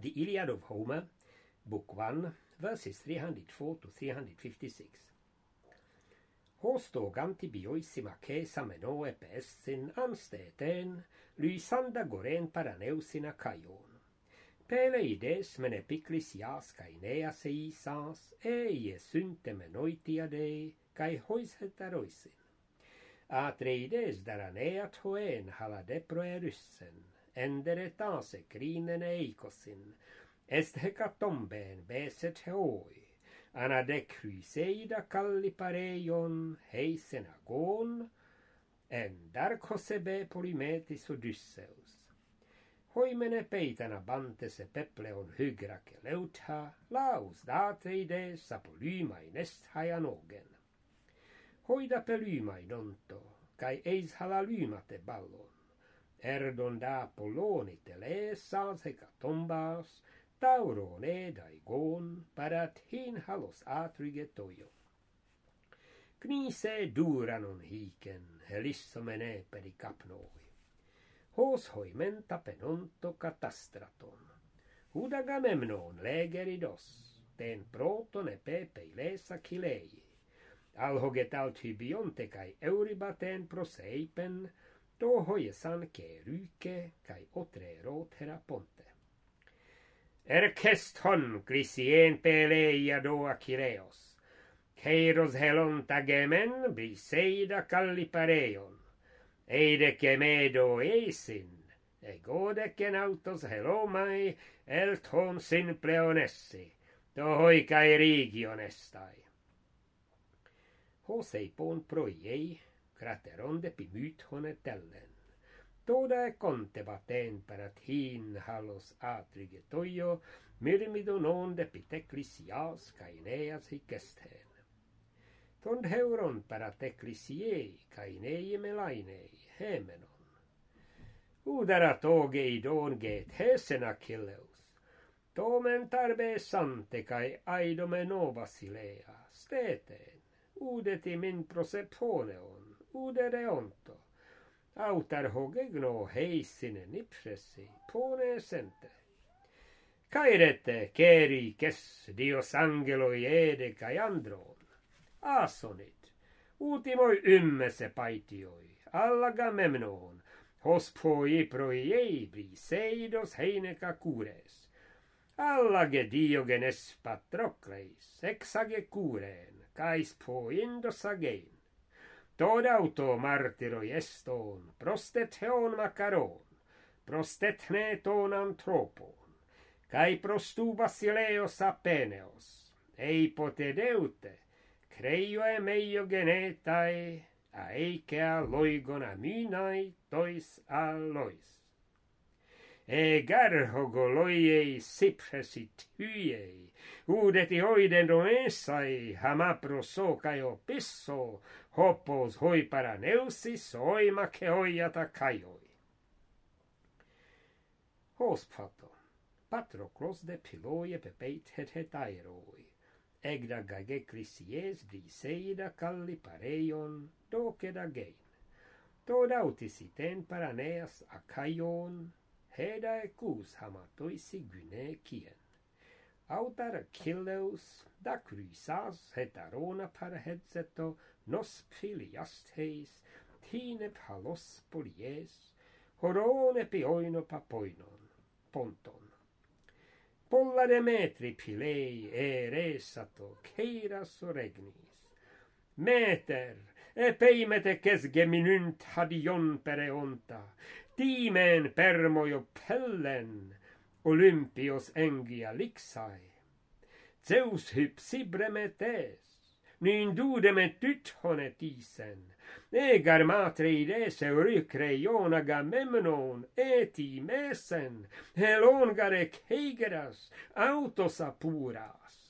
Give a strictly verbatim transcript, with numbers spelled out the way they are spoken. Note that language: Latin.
The Iliad of Homer, Book one, verses three hundred four to three hundred fifty-six. Hos doganti bioissima caesa meno epessin ansteten, Lysanda goren paraneusina caion. Peleides menepiclis ias caineas eisas, eie synte menoitiade, cae hois hetaroisin. Atreides daraneat hoen haladeproeryssen, enderetase crinen eikosin, est hecatomben beset heoi, anadecruiseida callipareion heisen agon, en darcosebe polymetis Odysseus. Hoimene peitan abantes e pepleon hygra celeutha, laus datreides apolyma in est haianogen. Hoida pelyma in onto, cae eis halalymate ballon, erdon da Apolloni telesas hecatombas, tauron ed aigon, parat hin halos atrigetoio. Cnise duranon hiken, helissomene pericapnoi. Hos hoimenta penonto catastraton. Hud Agamemnon legeridos, ten proton e pepeiles Achillei. Alhoget Alcibionte cae Euribaten proseipen, to hoiesan ceruke cae otrero teraponte. Ercest hon grisien peleia do Achilleos, Ceiros helont agemen briseida callipareion, eide cemedo eisin, egodecen autos helomai elton simple onessi, to hoi cae region estai. Hos eipon proiei, crateronde pimut honetellen, toda e contebaten parat hin halos atrigetoio, myrmidon onde piteclisias caeneas hicesten. Tond heuron parat ecclisiei, caenei melainei, hemenon. Udarat ogeidon get hesen Achilleus, tomen tarbe sante cae aidome nova silea, steten, udeti min proseponeon, udere onto, autar hogegno heisine nipsesi, pone sente. Caerete, ceri, ces, dios angeloi ede cae andron, asonit, ultimoi ymmese paitioi, alla Agamemnon, hos poi proiei briseidos heineca cures, alla gediogenes Patrocles, exage curen, caes poindos agein, tod auto martiroi eston, prostetheon macaron, prostetne ton anthropon, cae prostu basileos apeneos, eipotedeute, creio meio genetae, aeice aloigon aminai tois alois. Egar hogoloiei sipresit hyei, udeti hoiden roensai, hamaproso cae opisso, hopos hoi paraneusis, hoi maceoiata caioi. Hos pato, Patroclos de Piloie pepeit het het aeroi, egda gageclisies briseida callipareion, doced agein. Tod autisiten paraneas acaion, heda ecus hamatoisi gyne cien. Autar Achilleus, da cruisas hetarona parahetzeto, nos filiastheis, tinep halos polies, horon epioino papoinon, ponton. Polla Demetri pilei eresato, ceiras regnis. Meter, epeimete ces geminunt hadion pereonta, dimen permoio pellen, Olympios engia lixai. Zeus hypsibremetes, nin dudemet ythonet isen, egar matreides eurycreion Agamemnon eti mesen, helongare ceigeras autos apuras.